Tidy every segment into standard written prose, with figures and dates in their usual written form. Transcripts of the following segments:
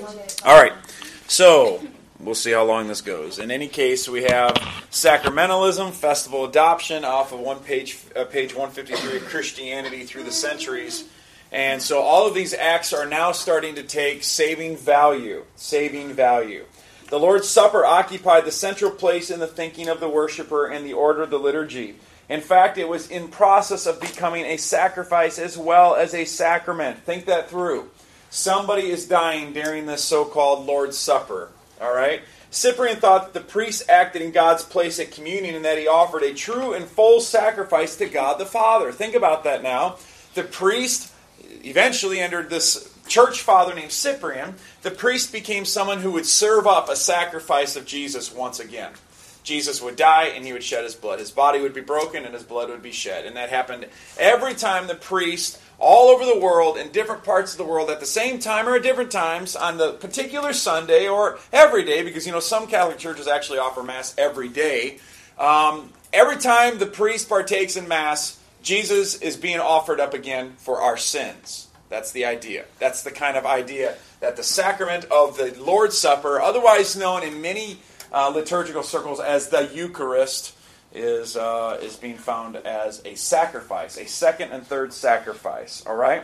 All right. So, we'll see how long this goes. In any case, we have sacramentalism, festival adoption, off of page 153 of Christianity through the centuries. And so all of these acts are now starting to take saving value. Saving value. The Lord's Supper occupied the central place in the thinking of the worshiper and the order of the liturgy. In fact, it was in process of becoming a sacrifice as well as a sacrament. Think that through. Somebody is dying during this so-called Lord's Supper. All right? Cyprian thought that the priest acted in God's place at communion and that he offered a true and full sacrifice to God the Father. Think about that now. The priest, eventually under this church father named Cyprian, the priest became someone who would serve up a sacrifice of Jesus once again. Jesus would die and he would shed his blood. His body would be broken and his blood would be shed. And that happened every time the priest, all over the world, in different parts of the world, at the same time or at different times, on the particular Sunday or every day, because some Catholic churches actually offer Mass every day. Every time the priest partakes in Mass, Jesus is being offered up again for our sins. That's the idea. That's the kind of idea that the sacrament of the Lord's Supper, otherwise known in many liturgical circles as the Eucharist, is being found as a sacrifice, a second and third sacrifice. All right?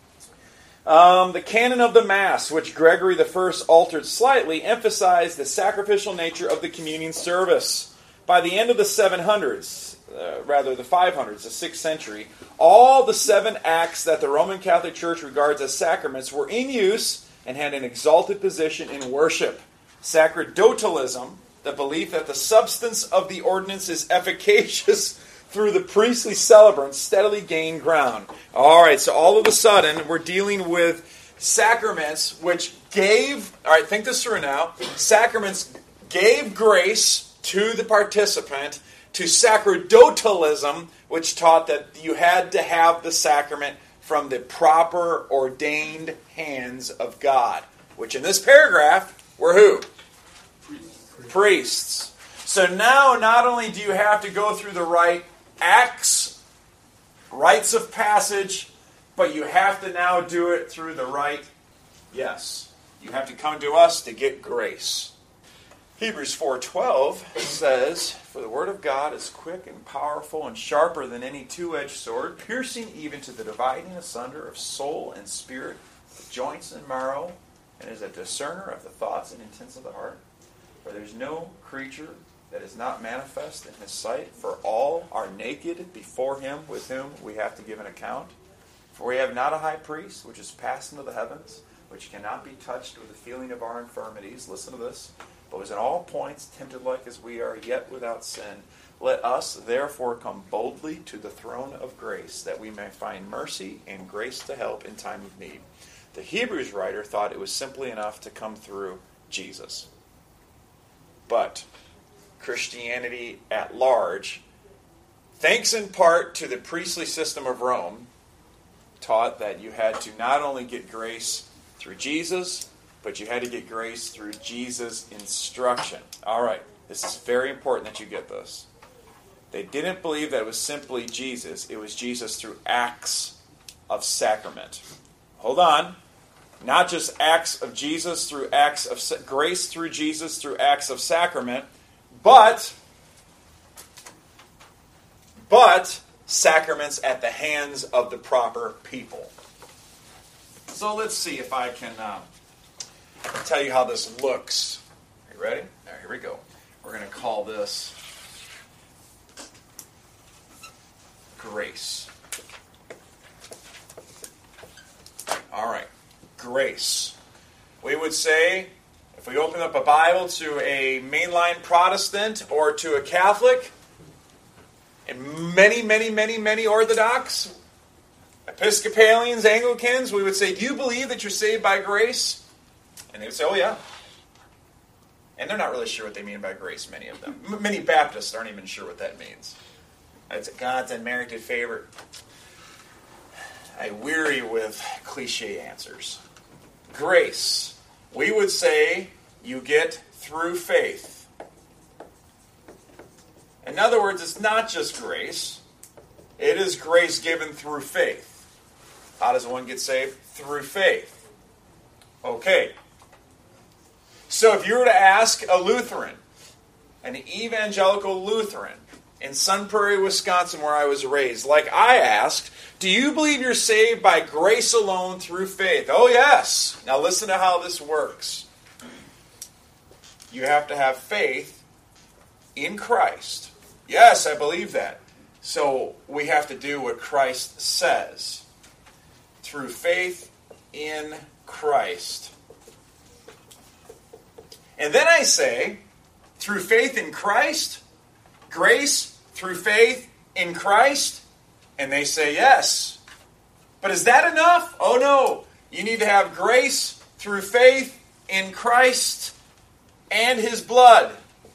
The canon of the Mass, which Gregory I altered slightly, emphasized the sacrificial nature of the communion service. By the end of the 700s, the 500s, the 6th century, all the 7 acts that the Roman Catholic Church regards as sacraments were in use and had an exalted position in worship. Sacerdotalism, the belief that the substance of the ordinance is efficacious through the priestly celebrants, steadily gained ground. All right, so all of a sudden, we're dealing with sacraments which think this through now, sacraments gave grace to the participant, to sacerdotalism, which taught that you had to have the sacrament from the proper ordained hands of God, which in this paragraph were who? Priests. So now not only do you have to go through the right acts, rites of passage, but you have to now do it through the right, you have to come to us to get grace. Hebrews 4:12 says, "For the word of God is quick and powerful and sharper than any two-edged sword, piercing even to the dividing asunder of soul and spirit, of joints and marrow, and is a discerner of the thoughts and intents of the heart. For there is no creature that is not manifest in his sight, for all are naked before him with whom we have to give an account. For we have not a high priest which is passed into the heavens, which cannot be touched with the feeling of our infirmities." Listen to this. "But was in all points tempted like as we are, yet without sin. Let us therefore come boldly to the throne of grace, that we may find mercy and grace to help in time of need." The Hebrews writer thought it was simply enough to come through Jesus. But Christianity at large, thanks in part to the priestly system of Rome, taught that you had to not only get grace through Jesus, but you had to get grace through Jesus' instruction. All right, this is very important that you get this. They didn't believe that it was simply Jesus. It was Jesus through acts of sacrament. Hold on. Not just acts of Jesus through acts of grace through Jesus through acts of sacrament, but sacraments at the hands of the proper people. So let's see if I can tell you how this looks. Are you ready? All right, here we go. We're going to call this grace. All right, grace. We would say, if we open up a Bible to a mainline Protestant or to a Catholic, and many Orthodox, Episcopalians, Anglicans, we would say, "Do you believe that you're saved by grace?" And they would say, "Oh, yeah." And they're not really sure what they mean by grace, many of them. Many Baptists aren't even sure what that means. It's God's unmerited favor. I weary with cliche answers. Grace. We would say you get through faith. In other words, it's not just grace. It is grace given through faith. How does one get saved? Through faith. Okay. So if you were to ask a Lutheran, an evangelical Lutheran, in Sun Prairie, Wisconsin, where I was raised, like I asked, do you believe you're saved by grace alone through faith? Oh, yes. Now listen to how this works. You have to have faith in Christ. Yes, I believe that. So we have to do what Christ says. Through faith in Christ. And then I say, through faith in Christ, grace through faith in Christ? And they say yes. But is that enough? Oh no. You need to have grace through faith in Christ and His blood.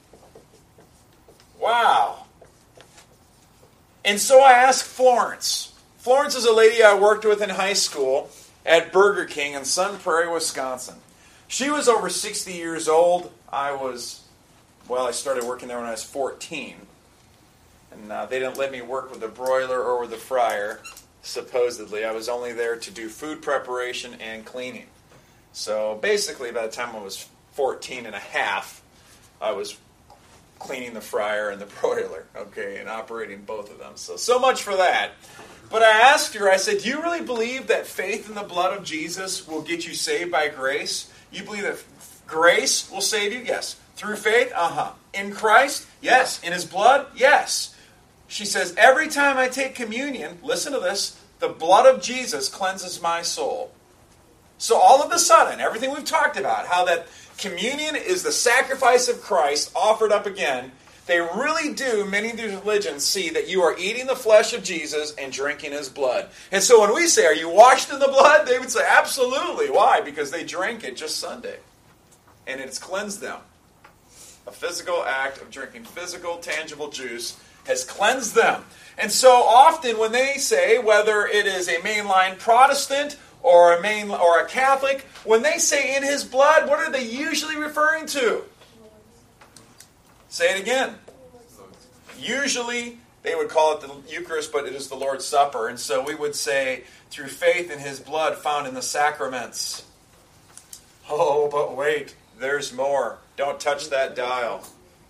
Wow. And so I asked Florence. Florence is a lady I worked with in high school at Burger King in Sun Prairie, Wisconsin. She was over 60 years old. I started working there when I was 14. And they didn't let me work with the broiler or with the fryer, supposedly. I was only there to do food preparation and cleaning. So basically, by the time I was 14 and a half, I was cleaning the fryer and the broiler, okay, and operating both of them. So much for that. But I asked her, I said, do you really believe that faith in the blood of Jesus will get you saved by grace? You believe that grace will save you? Yes. Through faith? Uh-huh. In Christ? Yes. In His blood? Yes. She says, every time I take communion, listen to this, the blood of Jesus cleanses my soul. So all of a sudden, everything we've talked about, how that communion is the sacrifice of Christ offered up again, they really do, many of these religions, see that you are eating the flesh of Jesus and drinking His blood. And so when we say, are you washed in the blood? They would say, absolutely. Why? Because they drank it just Sunday. And it's cleansed them. A physical act of drinking physical, tangible juice has cleansed them. And so often when they say, whether it is a mainline Protestant or a Catholic, when they say in His blood, what are they usually referring to? Say it again. Usually they would call it the Eucharist, but it is the Lord's Supper. And so we would say, through faith in His blood found in the sacraments. Oh, but wait, there's more. Don't touch that dial.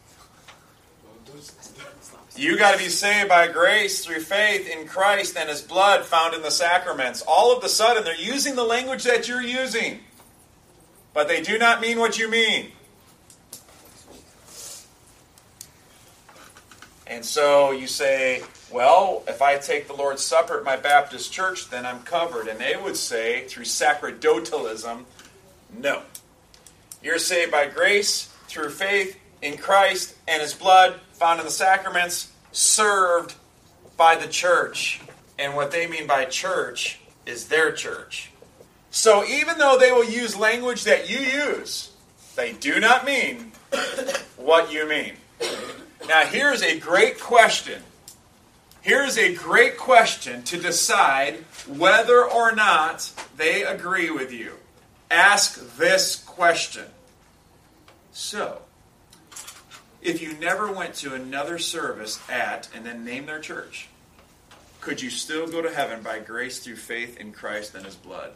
You got to be saved by grace through faith in Christ and His blood found in the sacraments. All of a sudden, they're using the language that you're using. But they do not mean what you mean. And so you say, well, if I take the Lord's Supper at my Baptist church, then I'm covered. And they would say, through sacerdotalism, no. You're saved by grace through faith in Christ and His blood found in the sacraments, served by the church. And what they mean by church is their church. So even though they will use language that you use, they do not mean what you mean. Now here's a great question. Here's a great question to decide whether or not they agree with you. Ask this question. So, if you never went to another service at, and then name their church, could you still go to heaven by grace through faith in Christ and His blood?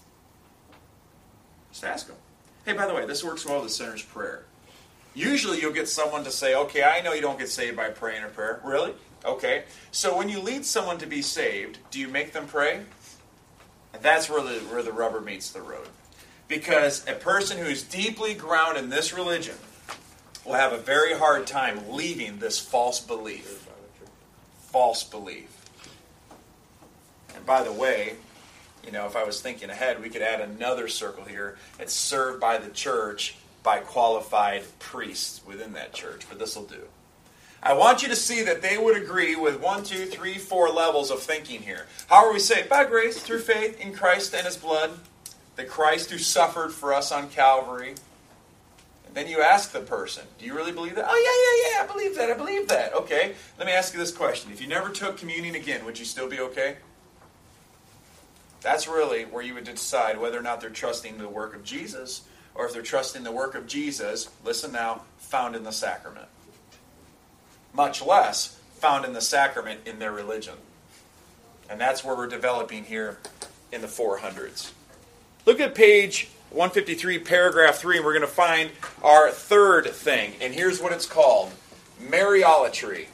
Just ask them. Hey, by the way, this works well with the sinner's prayer. Usually you'll get someone to say, okay, I know you don't get saved by praying a prayer. Really? Okay. So when you lead someone to be saved, do you make them pray? And that's where the rubber meets the road. Because a person who is deeply grounded in this religion will have a very hard time leaving this false belief. False belief. And by the way, if I was thinking ahead, we could add another circle here. It's served by the church by qualified priests within that church. But this will do. I want you to see that they would agree with 1, 2, 3, 4 levels of thinking here. How are we saved? By grace, through faith in Christ and His blood. The Christ who suffered for us on Calvary. And then you ask the person, do you really believe that? Oh, yeah, I believe that. Okay, let me ask you this question. If you never took communion again, would you still be okay? That's really where you would decide whether or not they're trusting the work of Jesus, or if they're trusting the work of Jesus, listen now, found in the sacrament. Much less found in the sacrament in their religion. And that's where we're developing here in the 400s. Look at page 153, paragraph 3, and we're going to find our third thing. And here's what it's called. Mariolatry.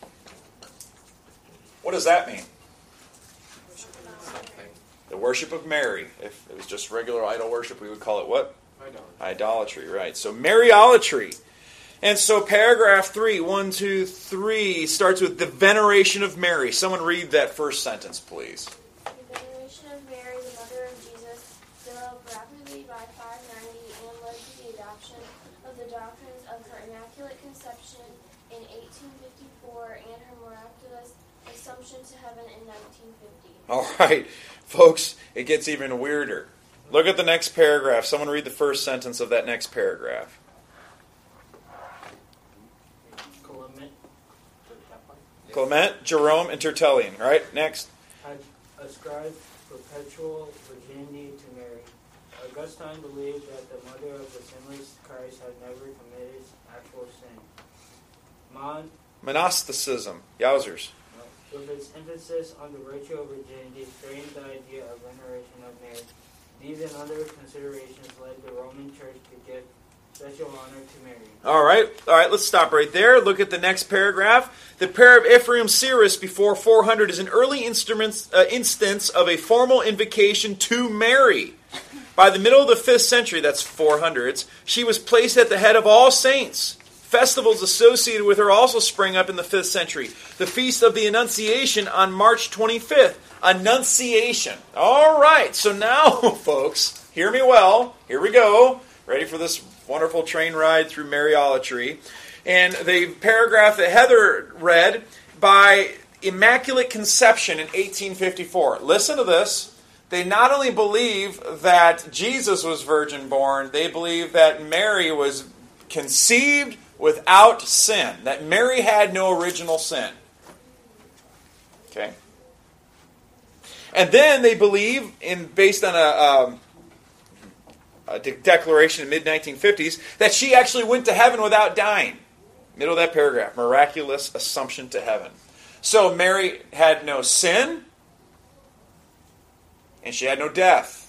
What does that mean? The worship of Mary. If it was just regular idol worship, we would call it what? Idolatry, right. So Mariolatry. And so paragraph 3, 1, 2, 3, starts with the veneration of Mary. Someone read that first sentence, please. The veneration of Mary, the mother of Jesus, developed rapidly by 590 and led to the adoption of the doctrines of her Immaculate Conception in 1854 and her miraculous Assumption to heaven in 1950. All right, folks, it gets even weirder. Look at the next paragraph. Someone read the first sentence of that next paragraph. Clement, Jerome, and Tertullian. All right, next. Ascribed perpetual virginity to Mary. Augustine believed that the mother of the sinless Christ had never committed actual sin. Monasticism. Yowzers. With its emphasis on the virtue of virginity, framed the idea of veneration of Mary. These and other considerations led the Roman Church to give special honor to Mary. All right, let's stop right there. Look at the next paragraph. The prayer of Ephraim Syrus before 400 is an early instance of a formal invocation to Mary. By the middle of the 5th century, that's 400s, she was placed at the head of all saints. Festivals associated with her also sprang up in the 5th century. The Feast of the Annunciation on March 25th. Annunciation. All right, so now, folks, hear me well. Here we go. Ready for this wonderful train ride through Mariolatry. And the paragraph that Heather read, by Immaculate Conception in 1854. Listen to this. They not only believe that Jesus was virgin born, they believe that Mary was conceived without sin. That Mary had no original sin. Okay? And then they believe, based on a declaration in the mid-1950s, that she actually went to heaven without dying. Middle of that paragraph, miraculous assumption to heaven. So Mary had no sin, and she had no death.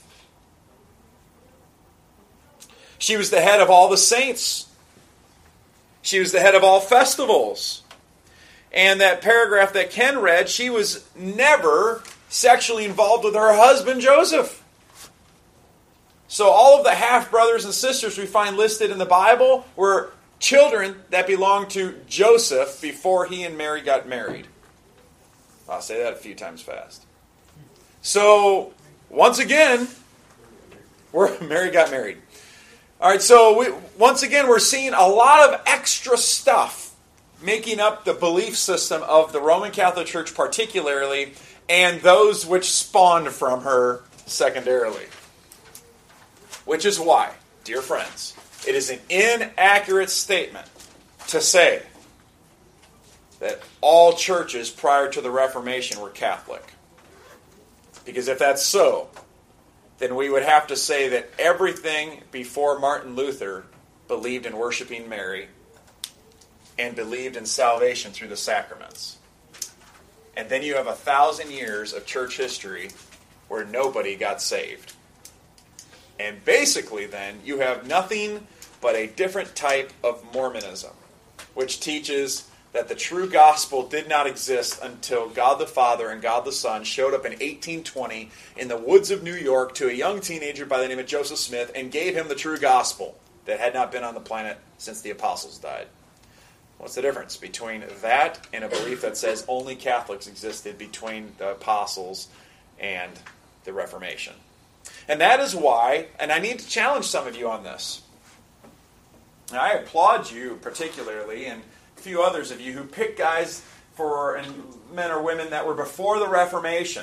She was the head of all the saints. She was the head of all festivals. And that paragraph that Ken read, she was never sexually involved with her husband Joseph. So all of the half-brothers and sisters we find listed in the Bible were children that belonged to Joseph before he and Mary got married. I'll say that a few times fast. So, once again, Mary got married. All right, so once again, we're seeing a lot of extra stuff making up the belief system of the Roman Catholic Church particularly, and those which spawned from her secondarily. Which is why, dear friends, it is an inaccurate statement to say that all churches prior to the Reformation were Catholic. Because if that's so, then we would have to say that everything before Martin Luther believed in worshiping Mary and believed in salvation through the sacraments. And then you have 1,000 years of church history where nobody got saved. And basically then, you have nothing but a different type of Mormonism, which teaches that the true gospel did not exist until God the Father and God the Son showed up in 1820 in the woods of New York to a young teenager by the name of Joseph Smith and gave him the true gospel that had not been on the planet since the apostles died. What's the difference between that and a belief that says only Catholics existed between the apostles and the Reformation? And that is why, and I need to challenge some of you on this. And I applaud you particularly, and a few others of you who pick guys and men or women that were before the Reformation.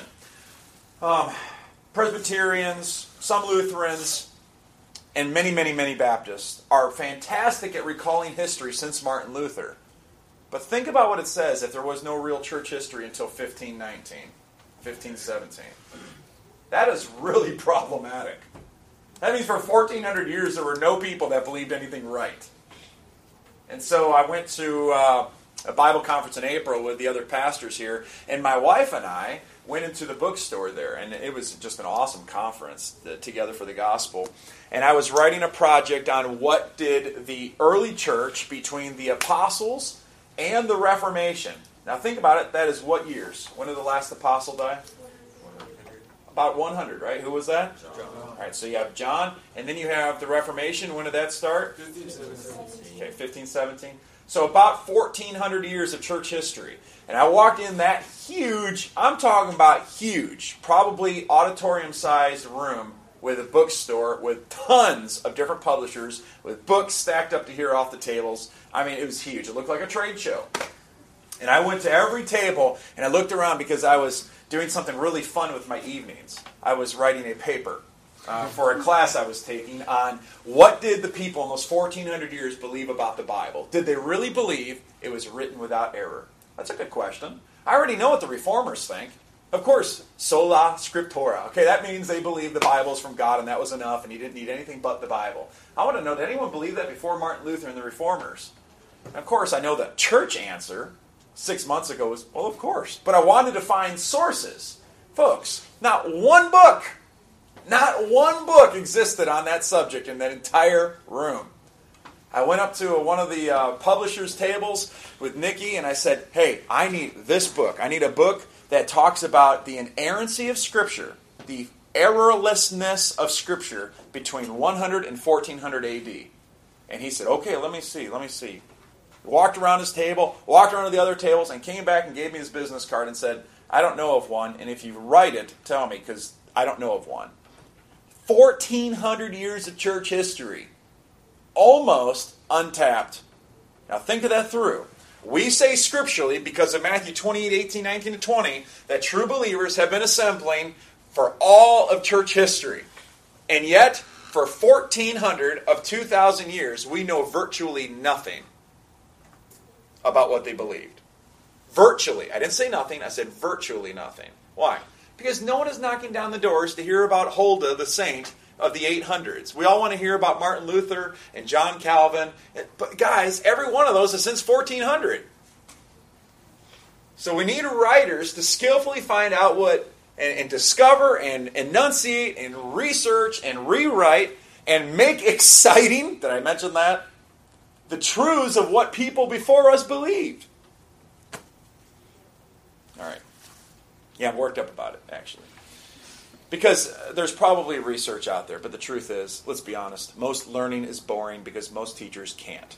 Presbyterians, some Lutherans, and many, many, many Baptists are fantastic at recalling history since Martin Luther. But think about what it says if there was no real church history until 1519, 1517. That is really problematic. That means for 1,400 years there were no people that believed anything right. And so I went to a Bible conference in April with the other pastors here, and my wife and I went into the bookstore there, and it was just an awesome conference, Together for the Gospel. And I was writing a project on what did the early church between the apostles and the Reformation. Now think about it, that is what years? When did the last apostle die? 100. About 100, right? Who was that? John. All right, so you have John, and then you have the Reformation. When did that start? 1517. Okay, 1517. So about 1,400 years of church history. And I walked in that huge, I'm talking about huge, probably auditorium-sized room with a bookstore with tons of different publishers, with books stacked up to here off the tables. I mean, it was huge. It looked like a trade show. And I went to every table, and I looked around because I was doing something really fun with my evenings. I was writing a paper for a class I was taking on what did the people in those 1,400 years believe about the Bible. Did they really believe it was written without error? That's a good question. I already know what the Reformers think. Of course, sola scriptura. Okay, that means they believe the Bible is from God and that was enough and you didn't need anything but the Bible. I want to know, did anyone believe that before Martin Luther and the Reformers? And of course, I know the church answer 6 months ago was, well, of course. But I wanted to find sources. Folks, not one book existed on that subject in that entire room. I went up to one of the publishers' tables with Nikki and I said, hey, I need this book. I need a book that talks about the inerrancy of Scripture, the errorlessness of Scripture between 100 and 1400 AD. And he said, okay, let me see. Walked around his table, walked around to the other tables, and came back and gave me his business card and said, I don't know of one, and if you write it, tell me, because I don't know of one. 1,400 years of church history. Almost untapped. Now think of that through. We say scripturally, because of Matthew 28, 18, 19, and 20, that true believers have been assembling for all of church history. And yet, for 1,400 of 2,000 years, we know virtually nothing about what they believed. Virtually. I didn't say nothing, I said virtually nothing. Why? Because no one is knocking down the doors to hear about Huldah, the saint of the 800s. We all want to hear about Martin Luther and John Calvin. But guys, every one of those is since 1400. So we need writers to skillfully find out what, and discover, and enunciate, and research, and rewrite, and make exciting, did I mention that? The truths of what people before us believed. All right. Yeah, I'm worked up about it, actually. Because there's probably research out there, but the truth is, let's be honest, most learning is boring because most teachers can't.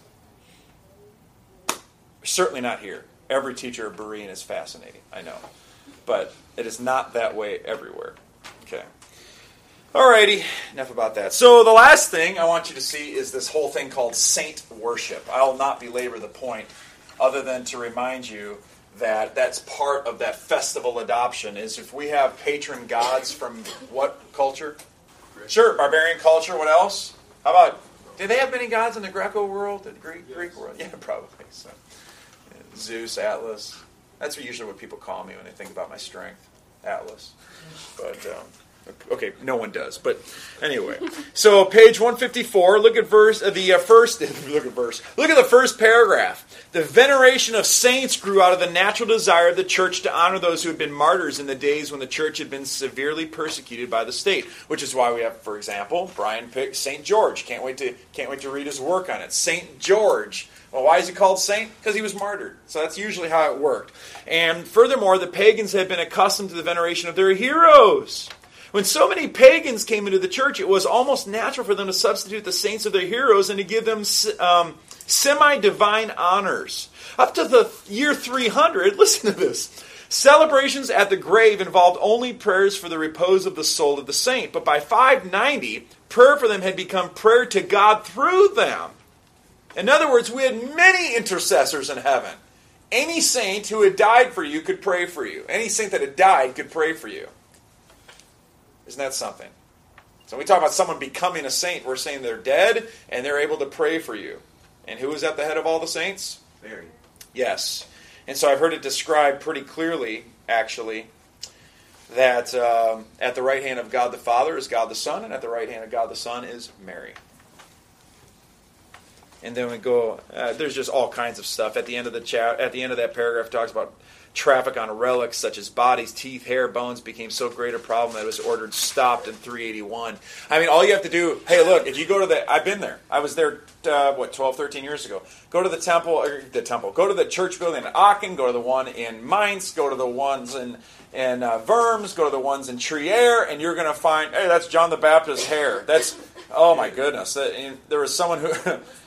Certainly not here. Every teacher of Berean is fascinating, I know. But it is not that way everywhere. Okay. Alrighty, enough about that. So the last thing I want you to see is this whole thing called saint worship. I will not belabor the point other than to remind you that that's part of that festival adoption, is if we have patron gods from what culture? Sure, barbarian culture. What else? How about, did they have many gods in the Greco world, the Greek world? Yeah, probably. So, Zeus, Atlas. That's usually what people call me when they think about my strength. Atlas. But, okay, no one does. But anyway, so page 154. Look at the first paragraph. The veneration of saints grew out of the natural desire of the church to honor those who had been martyrs in the days when the church had been severely persecuted by the state. Which is why we have, for example, Brian picked St. George. Can't wait to read his work on it. St. George. Well, why is he called saint? Because he was martyred. So that's usually how it worked. And furthermore, the pagans had been accustomed to the veneration of their heroes. When so many pagans came into the church, it was almost natural for them to substitute the saints of their heroes and to give them semi-divine honors. Up to the year 300, listen to this, celebrations at the grave involved only prayers for the repose of the soul of the saint. But by 590, prayer for them had become prayer to God through them. In other words, we had many intercessors in heaven. Any saint who had died for you could pray for you. Any saint that had died could pray for you. Isn't that something? So when we talk about someone becoming a saint, we're saying they're dead and they're able to pray for you. And who is at the head of all the saints? Mary. Yes. And so I've heard it described pretty clearly, actually, that at the right hand of God the Father is God the Son, and at the right hand of God the Son is Mary. And then we go, there's just all kinds of stuff. At the end of that paragraph, it talks about traffic on relics such as bodies, teeth, hair, bones became so great a problem that it was ordered stopped in 381. I mean, all you have to do, hey, look, if you go to I've been there. I was there, 12, 13 years ago. Go to go to the church building in Aachen, go to the one in Mainz, go to the ones in Worms, go to the ones in Trier, and you're going to find, hey, that's John the Baptist's hair. That's, oh my goodness. There was someone who,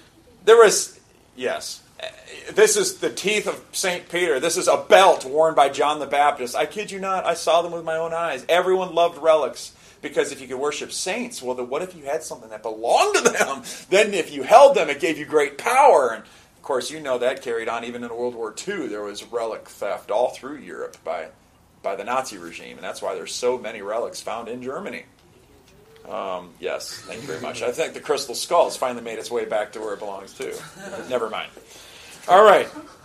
yes. This is the teeth of St. Peter. This is a belt worn by John the Baptist. I kid you not. I saw them with my own eyes. Everyone loved relics because if you could worship saints, well, then what if you had something that belonged to them? Then if you held them, it gave you great power. And, of course, you know that carried on even in World War II. There was relic theft all through Europe by the Nazi regime. And that's why there's so many relics found in Germany. Yes, thank you very much. I think the crystal skull has finally made its way back to where it belongs to. Never mind. All right,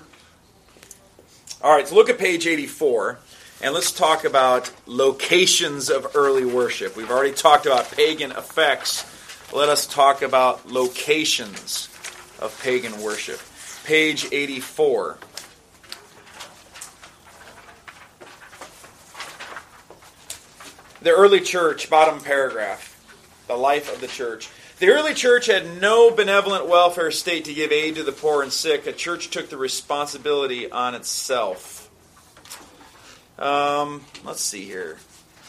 so look at page 84, and let's talk about locations of early worship. We've already talked about pagan effects. Let us talk about locations of pagan worship. Page 84. The early church, bottom paragraph, the life of the church. The early church had no benevolent welfare state to give aid to the poor and sick. A church took the responsibility on itself. Let's see here.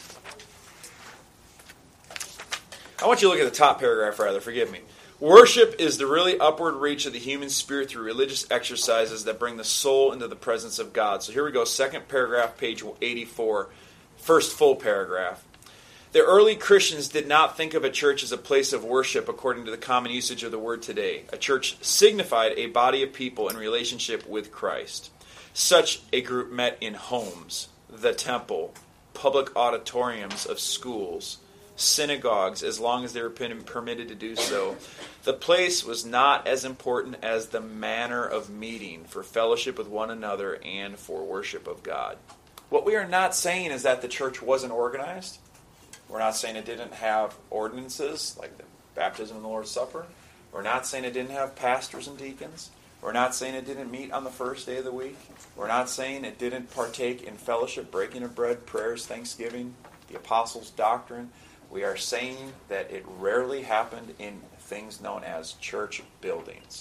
I want you to look at the top paragraph rather, forgive me. Worship is the really upward reach of the human spirit through religious exercises that bring the soul into the presence of God. So here we go, second paragraph, page 84, first full paragraph. The early Christians did not think of a church as a place of worship according to the common usage of the word today. A church signified a body of people in relationship with Christ. Such a group met in homes, the temple, public auditoriums of schools, synagogues, as long as they were permitted to do so. The place was not as important as the manner of meeting for fellowship with one another and for worship of God. What we are not saying is that the church wasn't organized. We're not saying it didn't have ordinances like the baptism and the Lord's Supper. We're not saying it didn't have pastors and deacons. We're not saying it didn't meet on the first day of the week. We're not saying it didn't partake in fellowship, breaking of bread, prayers, thanksgiving, the apostles' doctrine. We are saying that it rarely happened in things known as church buildings.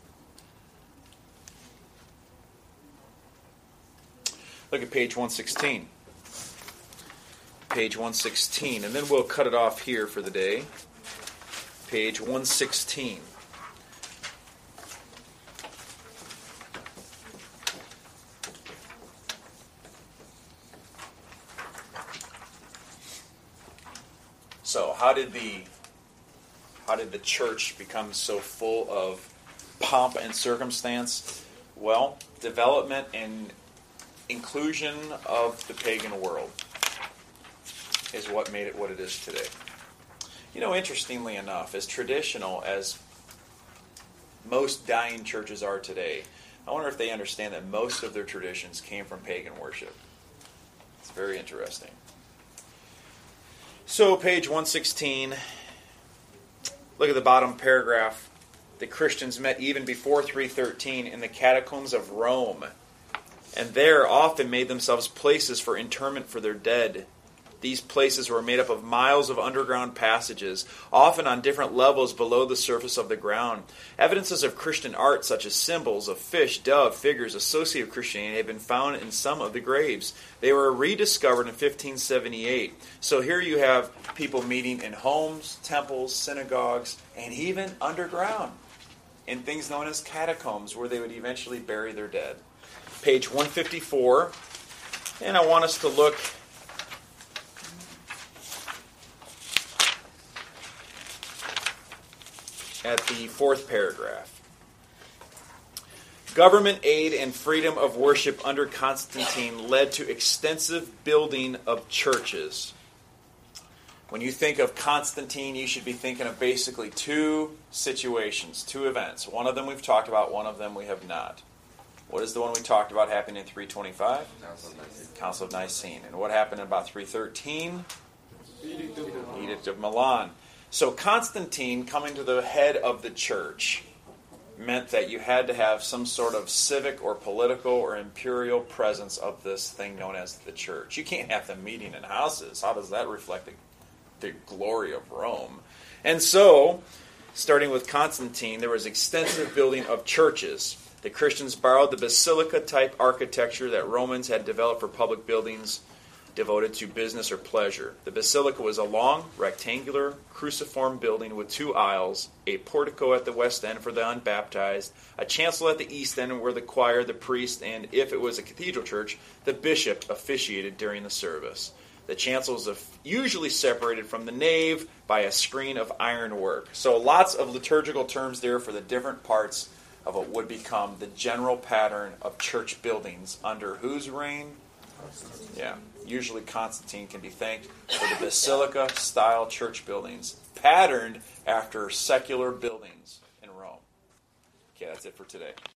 Look at page 116. Page 116, and then we'll cut it off here for the day. Page 116. So, how did the church become so full of pomp and circumstance? Well, development and inclusion of the pagan world is what made it what it is today. You know, interestingly enough, as traditional as most dying churches are today, I wonder if they understand that most of their traditions came from pagan worship. It's very interesting. So, page 116, look at the bottom paragraph. The Christians met even before 313 in the catacombs of Rome, and there often made themselves places for interment for their dead. These places were made up of miles of underground passages, often on different levels below the surface of the ground. Evidences of Christian art, such as symbols of fish, dove, figures associated with Christianity, have been found in some of the graves. They were rediscovered in 1578. So here you have people meeting in homes, temples, synagogues, and even underground in things known as catacombs, where they would eventually bury their dead. Page 154, and I want us to look at the fourth paragraph. Government aid and freedom of worship under Constantine led to extensive building of churches. When you think of Constantine, you should be thinking of basically two situations, two events. One of them we've talked about, one of them we have not. What is the one we talked about happening in 325? Council of Nicene. And what happened in about 313? Edict of Milan. So Constantine, coming to the head of the church, meant that you had to have some sort of civic or political or imperial presence of this thing known as the church. You can't have them meeting in houses. How does that reflect the glory of Rome? And so, starting with Constantine, there was extensive building of churches. The Christians borrowed the basilica-type architecture that Romans had developed for public buildings devoted to business or pleasure. The basilica was a long, rectangular, cruciform building with 2 aisles, a portico at the west end for the unbaptized, a chancel at the east end where the choir, the priest, and if it was a cathedral church, the bishop officiated during the service. The chancel was usually separated from the nave by a screen of ironwork. So lots of liturgical terms there for the different parts of what would become the general pattern of church buildings under whose reign? Yeah, usually Constantine can be thanked for the basilica-style church buildings, patterned after secular buildings in Rome. Okay, that's it for today.